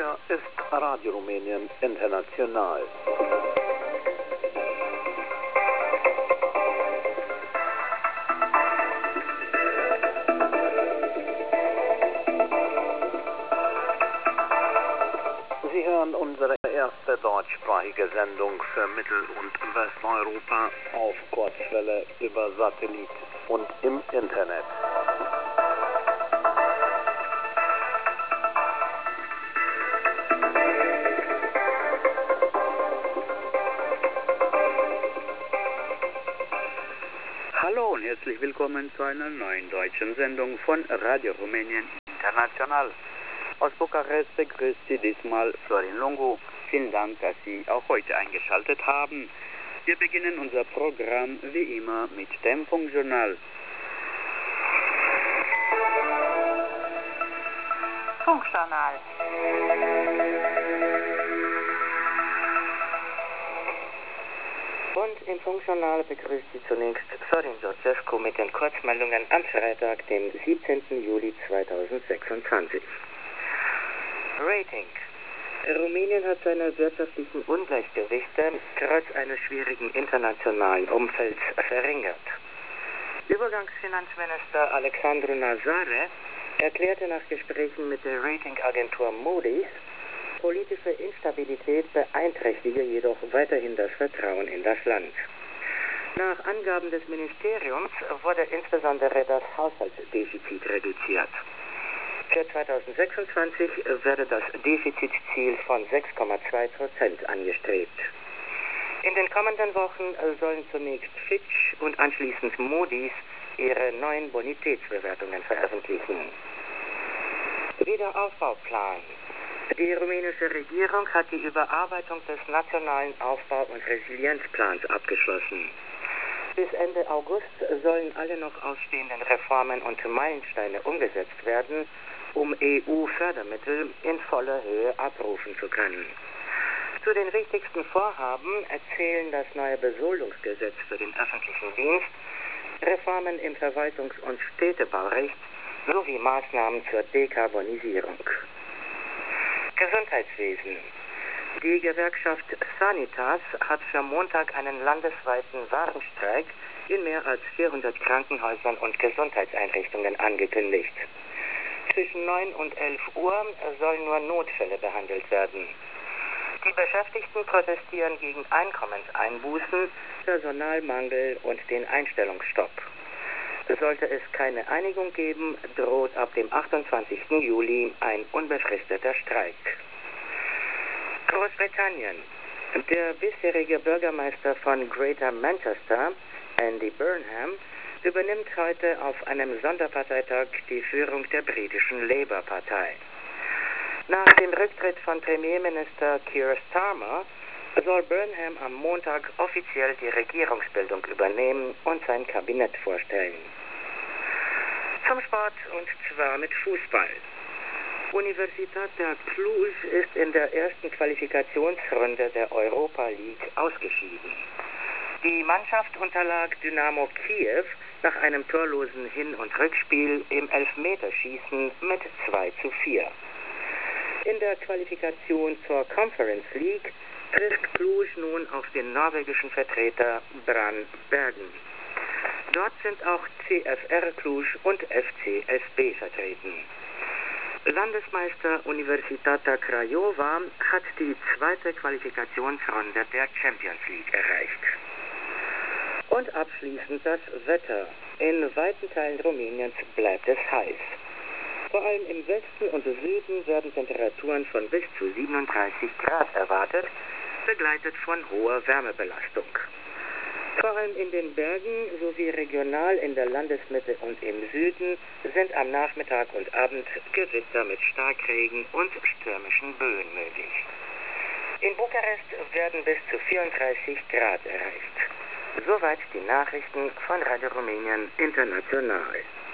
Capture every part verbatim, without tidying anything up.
Hier ist Radio Rumänien International. Sie hören unsere erste deutschsprachige Sendung für Mittel- und Westeuropa auf Kurzwelle über Satellit und im Internet. Hallo und herzlich willkommen zu einer neuen deutschen Sendung von Radio Rumänien International. Aus Bukarest begrüßt Sie diesmal Florin Lungu. Vielen Dank, dass Sie auch heute eingeschaltet haben. Wir beginnen unser Programm wie immer mit dem Funkjournal. Funkjournal. Und im Funkjournal begrüßt Sie zunächst Florin Georgescu mit den Kurzmeldungen am Freitag, dem siebzehnten Juli zweitausendsechsundzwanzig. Rating. Rumänien hat seine wirtschaftlichen Ungleichgewichte trotz eines schwierigen internationalen Umfelds verringert. Übergangsfinanzminister Alexandru Nazare erklärte nach Gesprächen mit der Ratingagentur Moody's, politische Instabilität beeinträchtige jedoch weiterhin das Vertrauen in das Land. Nach Angaben des Ministeriums wurde insbesondere das Haushaltsdefizit reduziert. Für zweitausendsechsundzwanzig werde das Defizitziel von sechs Komma zwei Prozent angestrebt. In den kommenden Wochen sollen zunächst Fitch und anschließend Moody's ihre neuen Bonitätsbewertungen veröffentlichen. Wiederaufbauplan. Die rumänische Regierung hat die Überarbeitung des Nationalen Aufbau- und Resilienzplans abgeschlossen. Bis Ende August sollen alle noch ausstehenden Reformen und Meilensteine umgesetzt werden, um E U-Fördermittel in voller Höhe abrufen zu können. Zu den wichtigsten Vorhaben zählen das neue Besoldungsgesetz für den öffentlichen Dienst, Reformen im Verwaltungs- und Städtebaurecht sowie Maßnahmen zur Dekarbonisierung. Gesundheitswesen. Die Gewerkschaft Sanitas hat für Montag einen landesweiten Warnstreik in mehr als vierhundert Krankenhäusern und Gesundheitseinrichtungen angekündigt. Zwischen neun und elf Uhr sollen nur Notfälle behandelt werden. Die Beschäftigten protestieren gegen Einkommenseinbußen, Personalmangel und den Einstellungsstopp. Sollte es keine Einigung geben, droht ab dem achtundzwanzigsten Juli ein unbefristeter Streik. Großbritannien. Der bisherige Bürgermeister von Greater Manchester, Andy Burnham, übernimmt heute auf einem Sonderparteitag die Führung der britischen Labour-Partei. Nach dem Rücktritt von Premierminister Keir Starmer soll Burnham am Montag offiziell die Regierungsbildung übernehmen und sein Kabinett vorstellen. Zum Sport und zwar mit Fußball. Universitatea Cluj ist in der ersten Qualifikationsrunde der Europa League ausgeschieden. Die Mannschaft unterlag Dynamo Kiew nach einem torlosen Hin- und Rückspiel im Elfmeterschießen mit zwei zu vier. In der Qualifikation zur Conference League trifft Cluj nun auf den norwegischen Vertreter Brann Bergen. Dort sind auch C F R Cluj und F C S B vertreten. Landesmeister Universitatea Craiova hat die zweite Qualifikationsrunde der Champions League erreicht. Und abschließend das Wetter. In weiten Teilen Rumäniens bleibt es heiß. Vor allem im Westen und Süden werden Temperaturen von bis zu siebenunddreißig Grad erwartet, begleitet von hoher Wärmebelastung. Vor allem in den Bergen sowie regional in der Landesmitte und im Süden sind am Nachmittag und Abend Gewitter mit Starkregen und stürmischen Böen möglich. In Bukarest werden bis zu vierunddreißig Grad erreicht. Soweit die Nachrichten von Radio Rumänien International.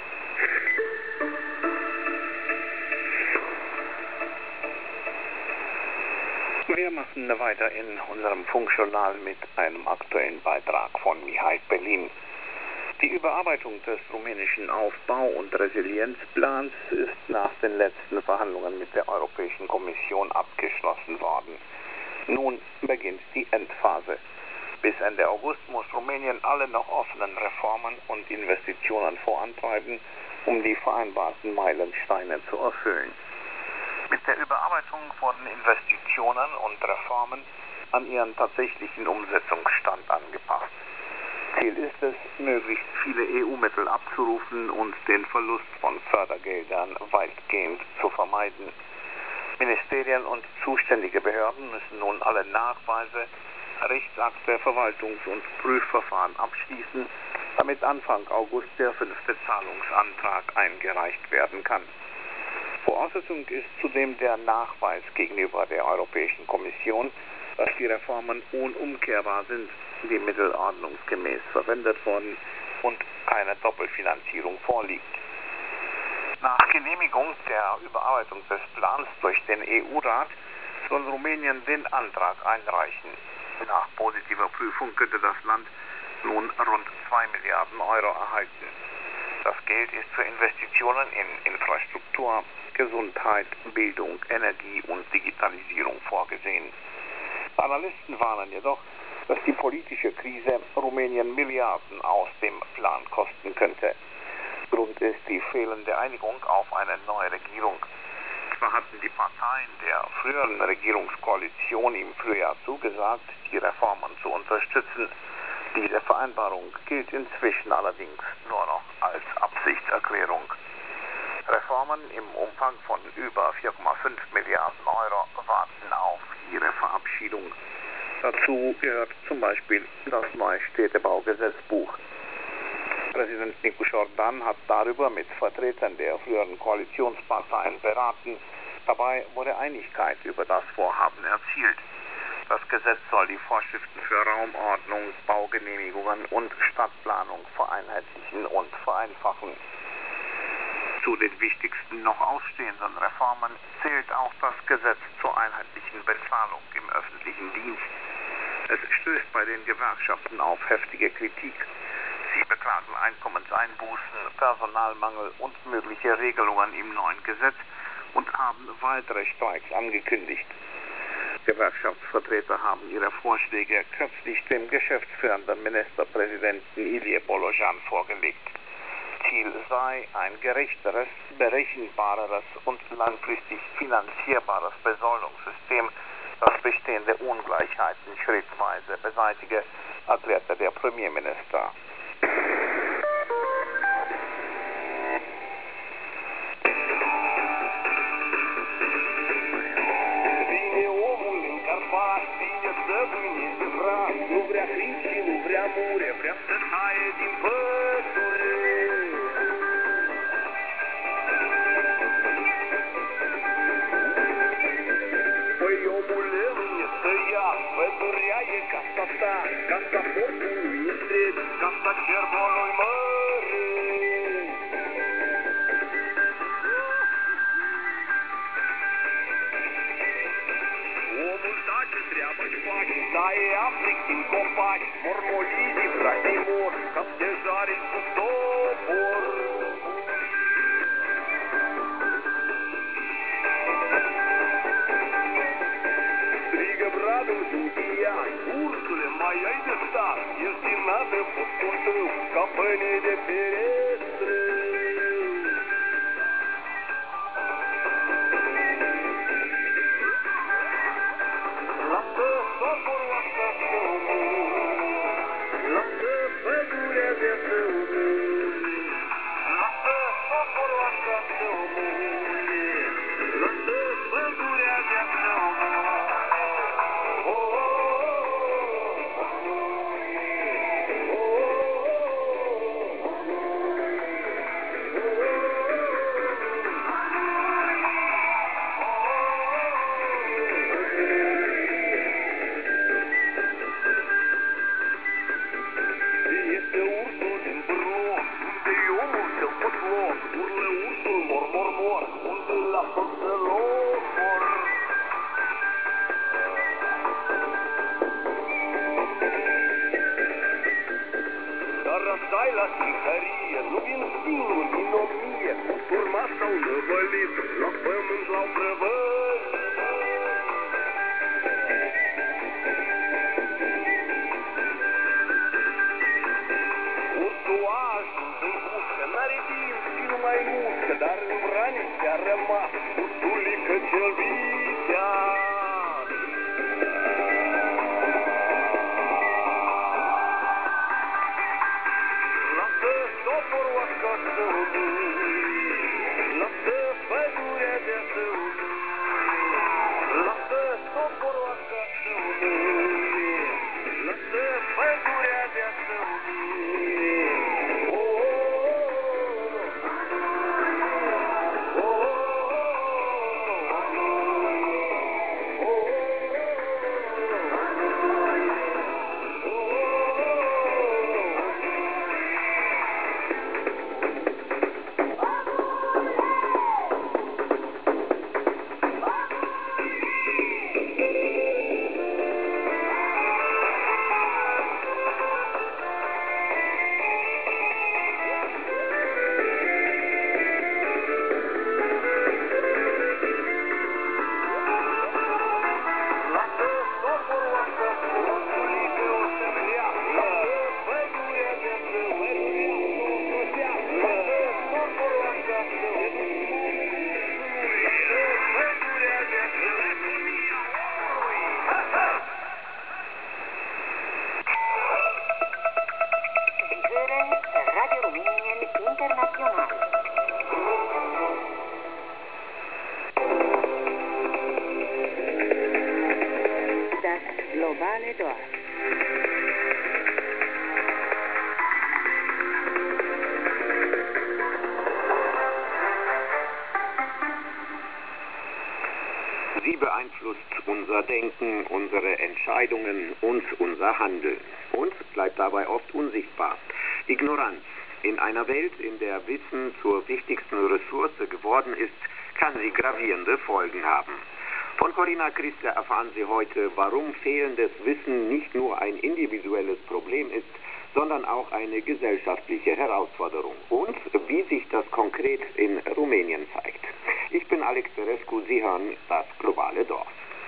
Wir machen weiter in unserem Funkjournal mit einem aktuellen Beitrag von Mihai Pelin. Die Überarbeitung des rumänischen Aufbau- und Resilienzplans ist nach den letzten Verhandlungen mit der Europäischen Kommission abgeschlossen worden. Nun beginnt die Endphase. Bis Ende August muss Rumänien alle noch offenen Reformen und Investitionen vorantreiben, um die vereinbarten Meilensteine zu erfüllen. Mit der Überarbeitung wurden Investitionen und Reformen an ihren tatsächlichen Umsetzungsstand angepasst. Ziel ist es, möglichst viele E U-Mittel abzurufen und den Verlust von Fördergeldern weitgehend zu vermeiden. Ministerien und zuständige Behörden müssen nun alle Nachweise, Rechtsakte, Verwaltungs- und Prüfverfahren abschließen, damit Anfang August der fünfte Zahlungsantrag eingereicht werden kann. Voraussetzung ist zudem der Nachweis gegenüber der Europäischen Kommission, dass die Reformen unumkehrbar sind, die Mittel ordnungsgemäß verwendet wurden und keine Doppelfinanzierung vorliegt. Nach Genehmigung der Überarbeitung des Plans durch den E U-Rat soll Rumänien den Antrag einreichen. Nach positiver Prüfung könnte das Land nun rund zwei Milliarden Euro erhalten. Das Geld ist für Investitionen in Infrastruktur, Gesundheit, Bildung, Energie und Digitalisierung vorgesehen. Analysten warnen jedoch, dass die politische Krise Rumänien Milliarden aus dem Plan kosten könnte. Grund ist die fehlende Einigung auf eine neue Regierung. Zwar hatten die Parteien der früheren Regierungskoalition im Frühjahr zugesagt, die Reformen zu unterstützen. Diese Vereinbarung gilt inzwischen allerdings nur noch als Absichtserklärung. Reformen im Umfang von über vier Komma fünf Milliarden Euro warten auf ihre Verabschiedung. Dazu gehört zum Beispiel das neue Städtebaugesetzbuch. Präsident Nicu Jordan hat darüber mit Vertretern der früheren Koalitionsparteien beraten. Dabei wurde Einigkeit über das Vorhaben erzielt. Das Gesetz soll die Vorschriften für Raumordnung, Baugenehmigungen und Stadtplanung vereinheitlichen und vereinfachen. Zu den wichtigsten noch ausstehenden Reformen zählt auch das Gesetz zur einheitlichen Bezahlung im öffentlichen Dienst. Es stößt bei den Gewerkschaften auf heftige Kritik. Sie beklagen Einkommenseinbußen, Personalmangel und mögliche Regelungen im neuen Gesetz und haben weitere Streiks angekündigt. Gewerkschaftsvertreter haben ihre Vorschläge kürzlich dem geschäftsführenden Ministerpräsidenten Ilie Bolojan vorgelegt. Ziel sei ein gerechteres, berechenbareres und langfristig finanzierbares Besoldungssystem, das bestehende Ungleichheiten schrittweise beseitige, erklärte der Premierminister. Vine omul în Carpați, vine să vâneze frat, nu vrea câini și nu vrea mure, vrea să taie din pădure. Păi omule, nu-i tăia, pădurea e casa ta, casa porcului întreg, casa cervolului mare. Omul tace, treabă-și face, taie afric din copaci, mormolii frații mor, ca stejarii cu topor. Strigă bradul judian, ursule, mai ai de stat, ești din nată fustul tău, ca pâine de ferestră. Lasă socorul ăsta să-o lasă pădurea de să-o lasă socorul ăsta să-o lasă pădurea de să-o Este ursul din Brno, unde-i omul cel pătlos, urlă ursul mor, mor, mor, unde-i lasă să locor. Dar răstai la tic sau năvălit la pământ l-au prăvălit. Ursul a ajuns în buscă, n-are dinți și nu mai muscă, dar în vraniște a rămas ursulică cel viteaz. Lasă toporul acasă lui, lasă pădurea de săului, lasă toporul acasă lui, lasă pădurea de săului. Globale Dorf. Sie beeinflusst unser Denken, unsere Entscheidungen und unser Handeln. Und bleibt dabei oft unsichtbar. Ignoranz. In einer Welt, in der Wissen zur wichtigsten Ressource geworden ist, kann sie gravierende Folgen haben. Von Corinna Christe erfahren Sie heute, warum fehlendes Wissen nicht nur ein individuelles Problem ist, sondern auch eine gesellschaftliche Herausforderung und wie sich das konkret in Rumänien zeigt. Ich bin Alex Terescu, Sie hören das globale Dorf.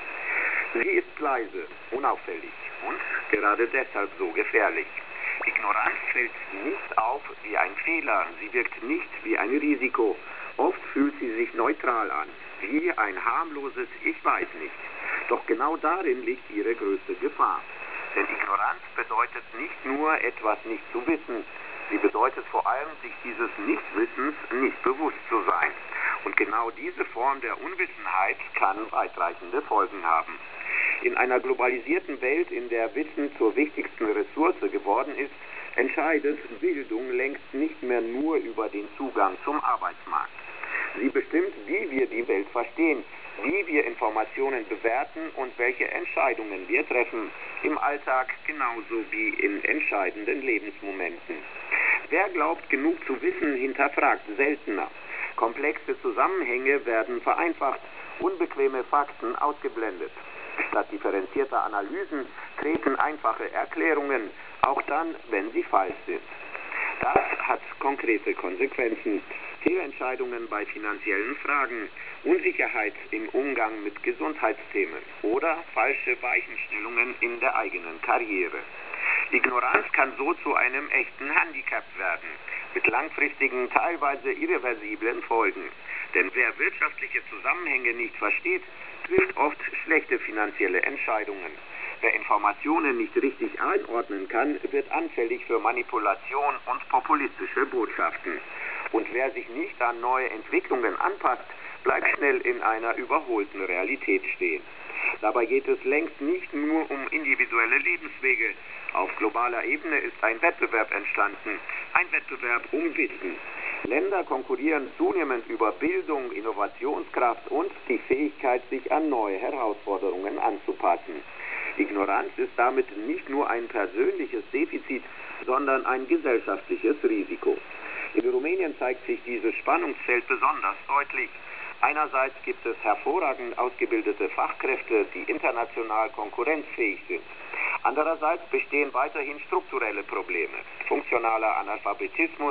Sie ist leise, unauffällig und gerade deshalb so gefährlich. Ignoranz fällt nicht auf wie ein Fehler, sie wirkt nicht wie ein Risiko. Oft fühlt sie sich neutral an, wie ein harmloses Ich weiß nicht. Doch genau darin liegt ihre größte Gefahr. Denn Ignoranz bedeutet nicht nur etwas nicht zu wissen, sie bedeutet vor allem, sich dieses Nichtwissens nicht bewusst zu sein. Und genau diese Form der Unwissenheit kann weitreichende Folgen haben. In einer globalisierten Welt, in der Wissen zur wichtigsten Ressource geworden ist, entscheidet Bildung längst nicht mehr nur über den Zugang zum Arbeitsmarkt. Sie bestimmt, wie wir die Welt verstehen, wie wir Informationen bewerten und welche Entscheidungen wir treffen, im Alltag genauso wie in entscheidenden Lebensmomenten. Wer glaubt, genug zu wissen, hinterfragt seltener. Komplexe Zusammenhänge werden vereinfacht, unbequeme Fakten ausgeblendet. Statt differenzierter Analysen treten einfache Erklärungen, auch dann, wenn sie falsch sind. Das hat konkrete Konsequenzen. Fehlentscheidungen bei finanziellen Fragen, Unsicherheit im Umgang mit Gesundheitsthemen oder falsche Weichenstellungen in der eigenen Karriere. Ignoranz kann so zu einem echten Handicap werden, mit langfristigen, teilweise irreversiblen Folgen. Denn wer wirtschaftliche Zusammenhänge nicht versteht, trifft oft schlechte finanzielle Entscheidungen. Wer Informationen nicht richtig einordnen kann, wird anfällig für Manipulation und populistische Botschaften. Und wer sich nicht an neue Entwicklungen anpasst, bleibt schnell in einer überholten Realität stehen. Dabei geht es längst nicht nur um individuelle Lebenswege. Auf globaler Ebene ist ein Wettbewerb entstanden, ein Wettbewerb um Wissen. Länder konkurrieren zunehmend über Bildung, Innovationskraft und die Fähigkeit, sich an neue Herausforderungen anzupassen. Ignoranz ist damit nicht nur ein persönliches Defizit, sondern ein gesellschaftliches Risiko. In Rumänien zeigt sich dieses Spannungsfeld besonders deutlich. Einerseits gibt es hervorragend ausgebildete Fachkräfte, die international konkurrenzfähig sind. Andererseits bestehen weiterhin strukturelle Probleme. Funktionaler Analphabetismus,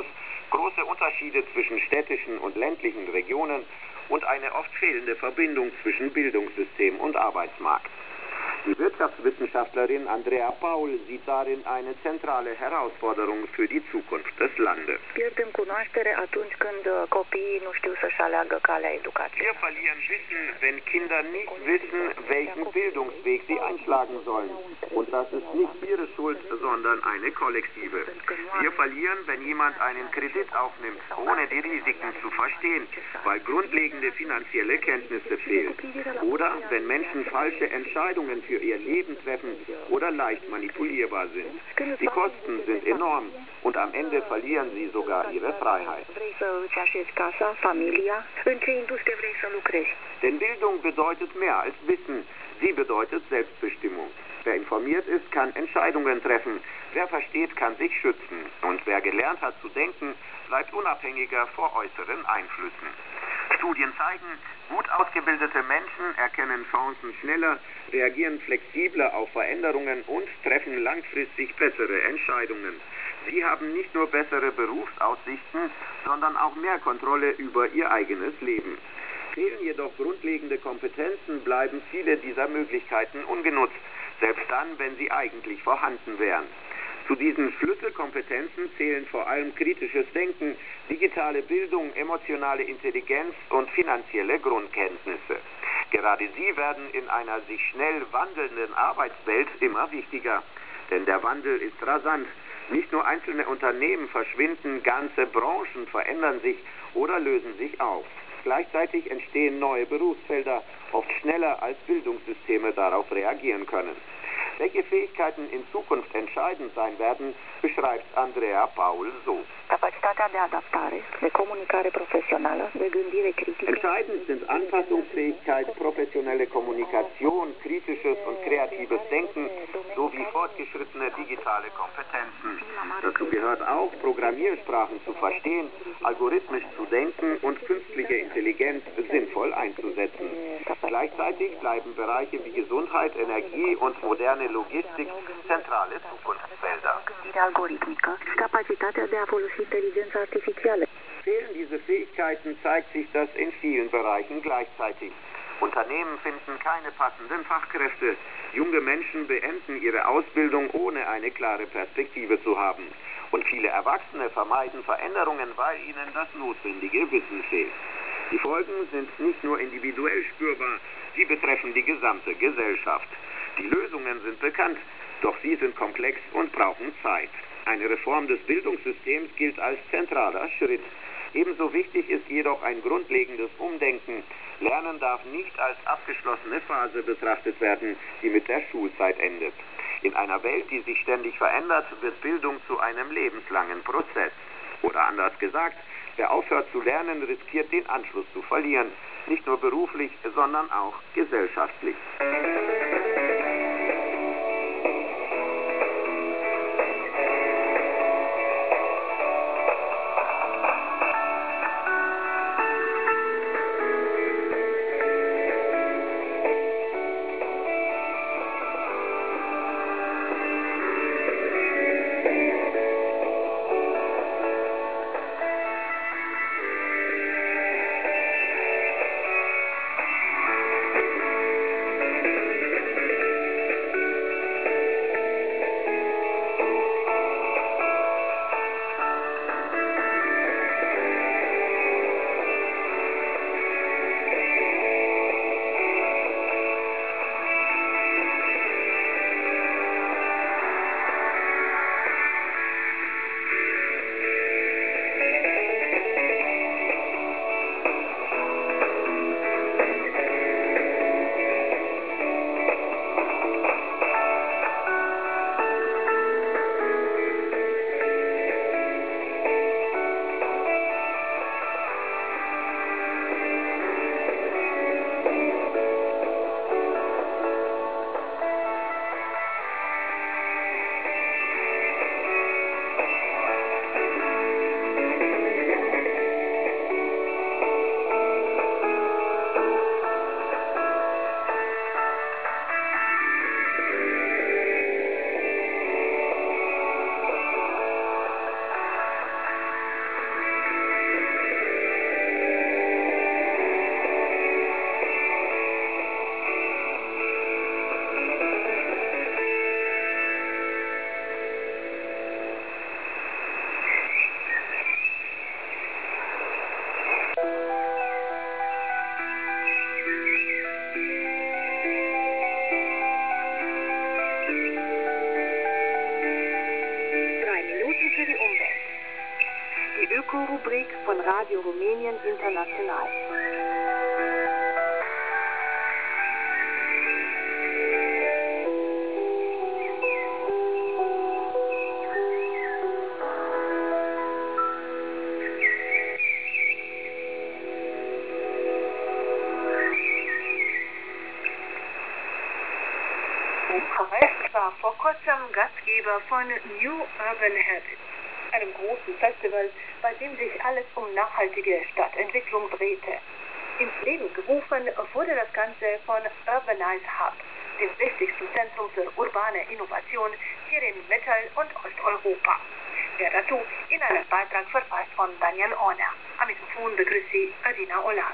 große Unterschiede zwischen städtischen und ländlichen Regionen und eine oft fehlende Verbindung zwischen Bildungssystem und Arbeitsmarkt. Die Wirtschaftswissenschaftlerin Andrea Paul sieht darin eine zentrale Herausforderung für die Zukunft des Landes. Pierdem cunoaștere atunci când copiii nu știu să-și aleagă calea educației. Wir verlieren Wissen, wenn Kinder nicht wissen, welchen Bildungsweg sie einschlagen sollen. Und das ist nicht ihre Schuld, sondern eine kollektive. Wir verlieren, wenn jemand einen Kredit aufnimmt, ohne die Risiken zu verstehen, weil grundlegende finanzielle Kenntnisse fehlen. Oder wenn Menschen falsche Entscheidungen für ihr Leben treffen oder leicht manipulierbar sind. Die Kosten sind enorm und am Ende verlieren sie sogar ihre Freiheit. Vrei să îți așezi casa, familia, în ce industrie vrei să lucrezi. Denn Bildung bedeutet mehr als Wissen. Sie bedeutet Selbstbestimmung. Wer informiert ist, kann Entscheidungen treffen. Wer versteht, kann sich schützen. Und wer gelernt hat zu denken, bleibt unabhängiger vor äußeren Einflüssen. Studien zeigen, gut ausgebildete Menschen erkennen Chancen schneller, reagieren flexibler auf Veränderungen und treffen langfristig bessere Entscheidungen. Sie haben nicht nur bessere Berufsaussichten, sondern auch mehr Kontrolle über ihr eigenes Leben. Fehlen jedoch grundlegende Kompetenzen, bleiben viele dieser Möglichkeiten ungenutzt, selbst dann, wenn sie eigentlich vorhanden wären. Zu diesen Schlüsselkompetenzen zählen vor allem kritisches Denken, digitale Bildung, emotionale Intelligenz und finanzielle Grundkenntnisse. Gerade sie werden in einer sich schnell wandelnden Arbeitswelt immer wichtiger. Denn der Wandel ist rasant. Nicht nur einzelne Unternehmen verschwinden, ganze Branchen verändern sich oder lösen sich auf. Gleichzeitig entstehen neue Berufsfelder, oft schneller als Bildungssysteme darauf reagieren können. Welche Fähigkeiten in Zukunft entscheidend sein werden, beschreibt Andrea Paul so. Capacitatea de adaptare, de comunicare profesională, de gândire critică. Entscheidend sind Anpassungsfähigkeit, professionelle Kommunikation, kritisches und kreatives Denken sowie fortgeschrittene digitale Kompetenzen. Dazu gehört auch, Programmiersprachen zu verstehen, algorithmisch zu denken und künstliche Intelligenz sinnvoll einzusetzen. Gleichzeitig bleiben Bereiche wie Gesundheit, Energie und moderne Logistik zentrale Zukunftsfelder. Gândire algoritmică și capacitatea de a folosi inteligența artificială. Fehlen diese Fähigkeiten, zeigt sich das in vielen Bereichen gleichzeitig. Unternehmen finden keine passenden Fachkräfte. Junge Menschen beenden ihre Ausbildung, ohne eine klare Perspektive zu haben. Und viele Erwachsene vermeiden Veränderungen, weil ihnen das notwendige Wissen fehlt. Die Folgen sind nicht nur individuell spürbar, sie betreffen die gesamte Gesellschaft. Die Lösungen sind bekannt, doch sie sind komplex und brauchen Zeit. Eine Reform des Bildungssystems gilt als zentraler Schritt. Ebenso wichtig ist jedoch ein grundlegendes Umdenken. Lernen darf nicht als abgeschlossene Phase betrachtet werden, die mit der Schulzeit endet. In einer Welt, die sich ständig verändert, wird Bildung zu einem lebenslangen Prozess. Oder anders gesagt, wer aufhört zu lernen, riskiert den Anschluss zu verlieren. Nicht nur beruflich, sondern auch gesellschaftlich. von Radio Rumänien International. Bukarest war vor kurzem Gastgeber von New Urban Habits, einem großen Festival, bei dem sich alles um nachhaltige Stadtentwicklung drehte. Ins Leben gerufen wurde das Ganze von Urbanize Hub, dem wichtigsten Zentrum für urbane Innovation hier in Mittel- und Osteuropa. Mehr dazu in einem Beitrag verfasst von Daniel Orner. Am Mikrofon begrüßt Sie Adina Olar.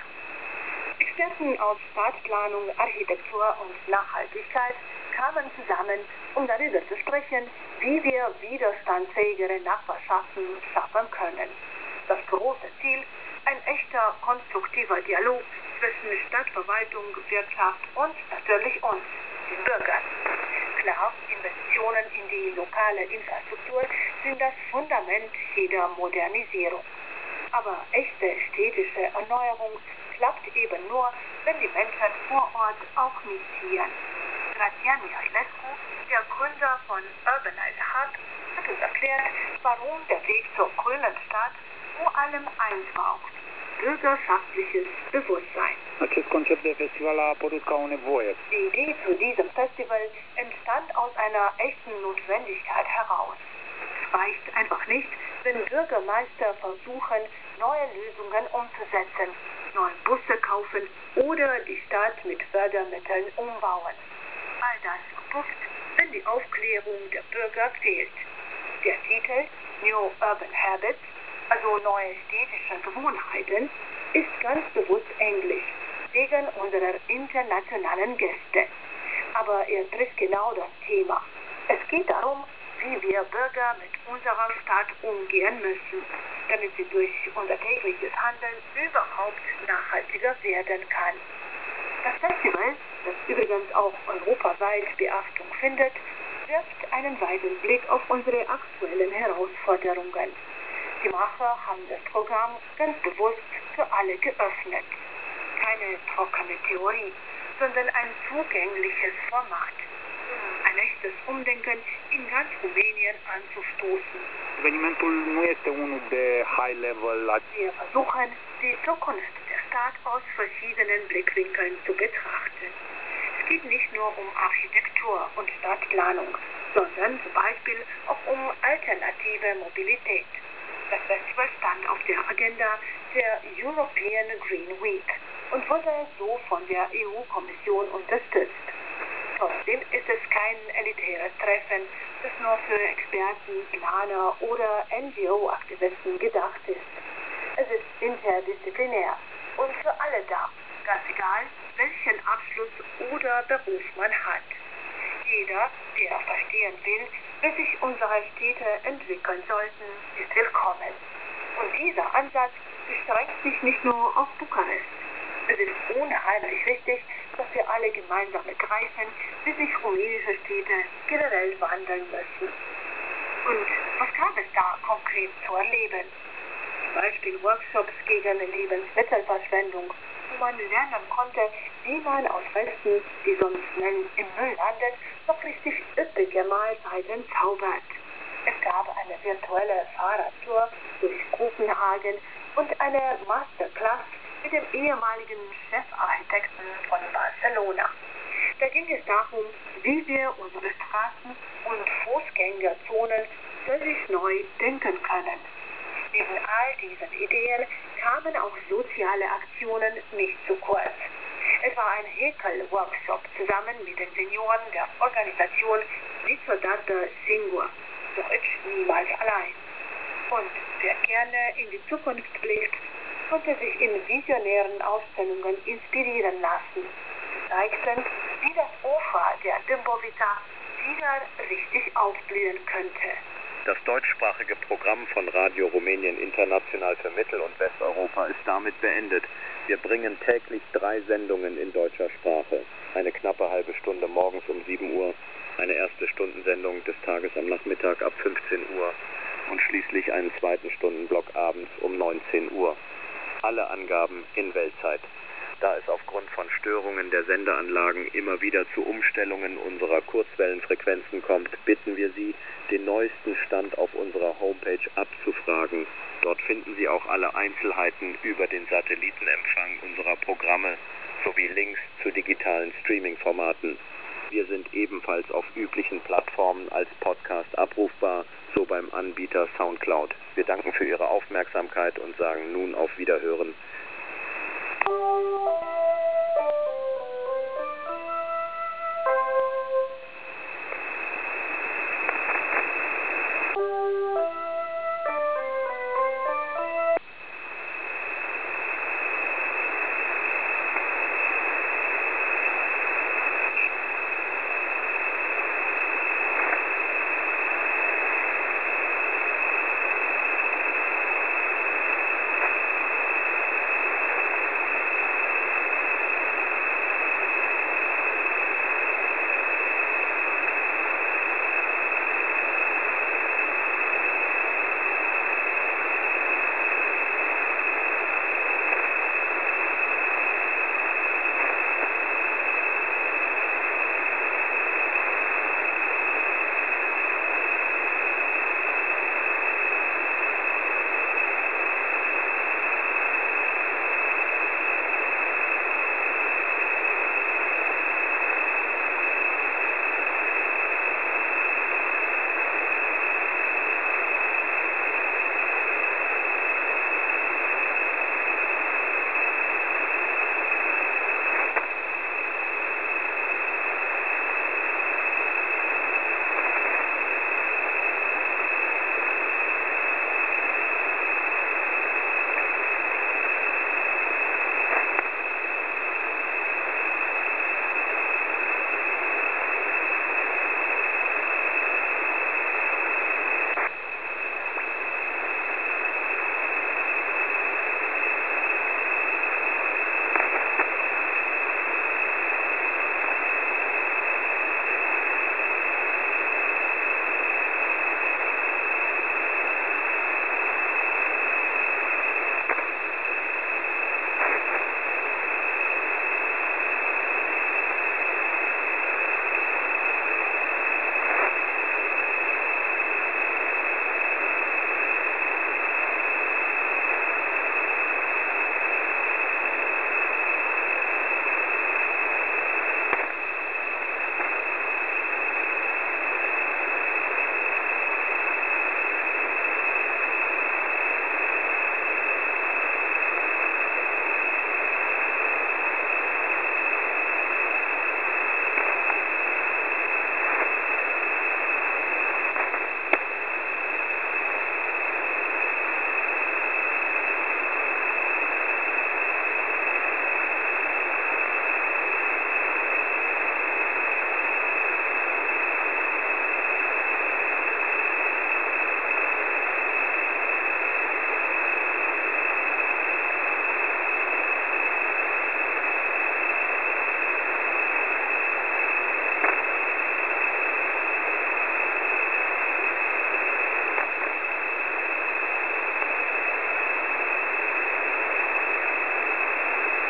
Experten aus Stadtplanung, Architektur und Nachhaltigkeit kamen zusammen, um darüber zu sprechen, wie wir widerstandsfähigere Nachbarschaften schaffen können. Das große Ziel: ein echter, konstruktiver Dialog zwischen Stadtverwaltung, Wirtschaft und natürlich uns, den Bürgern. Klar, Investitionen in die lokale Infrastruktur sind das Fundament jeder Modernisierung. Aber echte städtische Erneuerung klappt eben nur, wenn die Menschen vor Ort auch mitziehen. Grazian Mihailescu, der Gründer von Urbanize Hub, hat uns erklärt, warum der Weg zur grünen Stadt vor allem eins braucht: bürgerschaftliches Bewusstsein. Acest concept de festival a apărut ca o nevoie. Die Idee zu diesem Festival entstand aus einer echten Notwendigkeit heraus. Es reicht einfach nicht, wenn Bürgermeister versuchen, neue Lösungen umzusetzen, neue Busse kaufen oder die Stadt mit Fördermitteln umbauen. All das verpufft, wenn die Aufklärung der Bürger fehlt. Der Titel New Urban Habits, also neue städtische Gewohnheiten, ist ganz bewusst englisch, wegen unserer internationalen Gäste. Aber er trifft genau das Thema. Es geht darum, wie wir Bürger mit unserer Stadt umgehen müssen, damit sie durch unser tägliches Handeln überhaupt nachhaltiger werden kann. Das Festival, das übrigens auch europaweit Beachtung findet, wirft einen weiten Blick auf unsere aktuellen Herausforderungen. Die Macher haben das Programm ganz bewusst für alle geöffnet. Keine trockene Theorie, sondern ein zugängliches Format, um ein echtes Umdenken in ganz Rumänien anzustoßen. Evenimentul nu este unul de high level. Wir versuchen, die Zukunft der Stadt aus verschiedenen Blickwinkeln zu betrachten. Es geht nicht nur um Architektur und Stadtplanung, sondern zum Beispiel auch um alternative Mobilität. Das Festival stand auf der Agenda der European Green Week und wurde so von der E U-Kommission unterstützt. Trotzdem ist es kein elitäres Treffen, das nur für Experten, Planer oder N G O-Aktivisten gedacht ist. Es ist interdisziplinär und für alle da, ganz egal, welchen Abschluss oder Beruf man hat. Jeder, der verstehen will, wie sich unsere Städte entwickeln sollten, ist willkommen. Und dieser Ansatz beschränkt sich nicht nur auf Bukarest. Es ist unheimlich wichtig, dass wir alle gemeinsam begreifen, wie sich rumänische Städte generell wandeln müssen. Und was gab es da konkret zu erleben? Zum Beispiel Workshops gegen Lebensmittelverschwendung, wo man lernen konnte, wie man aus Resten, die sonst schnell im Müll landen, noch richtig üppige Mahlzeiten zaubert. Es gab eine virtuelle Fahrradtour durch Kopenhagen und eine Masterclass mit dem ehemaligen Chefarchitekten von Barcelona. Da ging es darum, wie wir unsere Straßen und Fußgängerzonen völlig neu denken können. Neben all diesen Ideen kamen auch soziale Aktionen nicht zu kurz. Es war ein Häkel-Workshop zusammen mit den Senioren der Organisation Niciodată Singur, Deutsch niemals allein. Und wer gerne in die Zukunft blickt, konnte sich in visionären Ausstellungen inspirieren lassen. Sie zeigten, wie das Ufer der Dymbovica wieder richtig aufblühen könnte. Das deutschsprachige Programm von Radio Rumänien International für Mittel- und Westeuropa ist damit beendet. Wir bringen täglich drei Sendungen in deutscher Sprache. Eine knappe halbe Stunde morgens um sieben Uhr, eine erste Stundensendung des Tages am Nachmittag ab fünfzehn Uhr und schließlich einen zweiten Stundenblock abends um neunzehn Uhr. Alle Angaben in Weltzeit. Da es aufgrund von Störungen der Sendeanlagen immer wieder zu Umstellungen unserer Kurzwellenfrequenzen kommt, bitten wir Sie, den neuesten Stand auf unserer Homepage abzufragen. Dort finden Sie auch alle Einzelheiten über den Satellitenempfang unserer Programme sowie Links zu digitalen Streaming-Formaten. Wir sind ebenfalls auf üblichen Plattformen als Podcast abrufbar, so beim Anbieter Soundcloud. Wir danken für Ihre Aufmerksamkeit und sagen nun auf Wiederhören